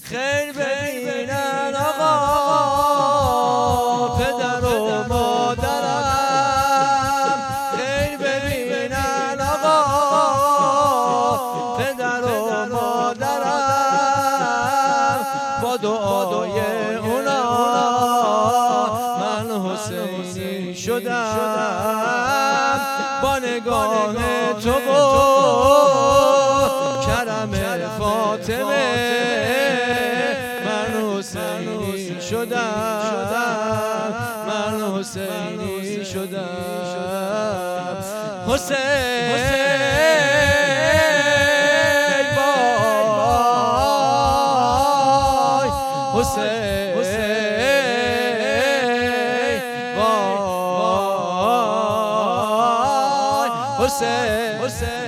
خیر ببینن آقا پدر و مادرم، خیر ببینن آقا پدر و مادرم، با دعای اونا من حسینی شدم، با نگاه تو و کرم فاطمه من حسینی شدم، من حسینی شدم. حسین وای، حسین وای، حسین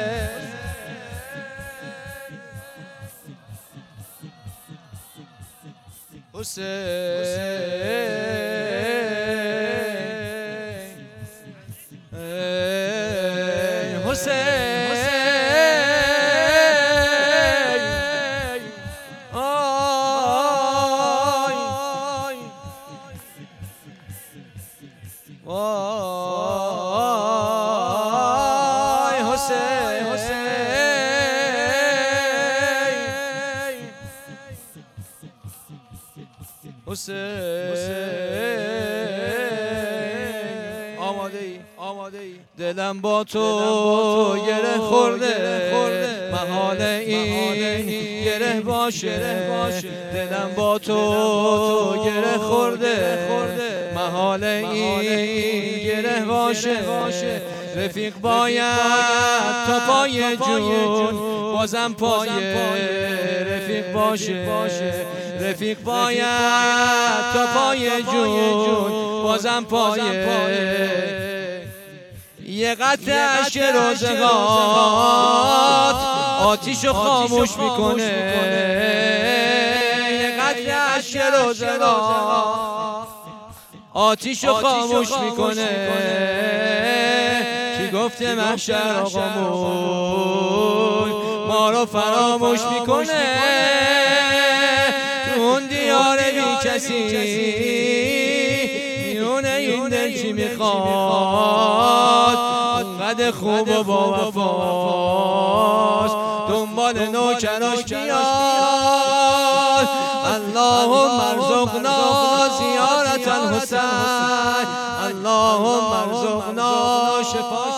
آماده ای دلم با تو گره خورده، محال این گره باشه، دلم با تو گره خورده، محال این گره باشه. رفیق باید تا پای جون بازم پای رفیق باشه، رفیق باید تا پای جون بازم پای. یه قطع اشک روزگار آتیشو خاموش میکنه، یه قطع اشک روزگار آتیشو خاموش میکنه. کی گفته محشر آقامون ما رو فراموش میکنه، تو اون دیار بی کسی میونه این دل چی میخواد، اونقدر خوب و با وفاست دنبال نوکراش بیاد. اللهم ارزقنا زیارت الحسین، اللهم ارزقنا شفا